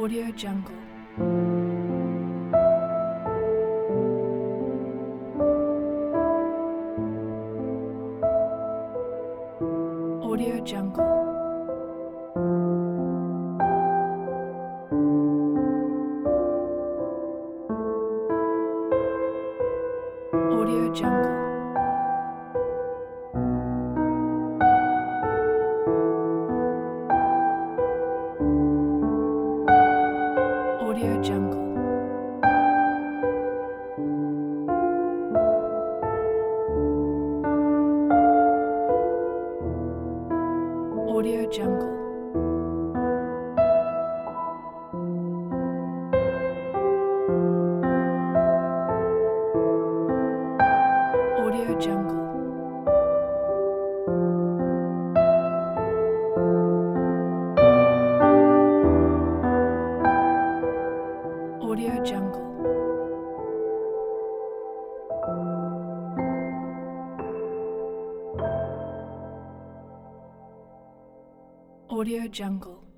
Audio Jungle. Audio Jungle. Audio Jungle. Audio Jungle. Audio Jungle. Audio Jungle. Audio Jungle. Audio Jungle.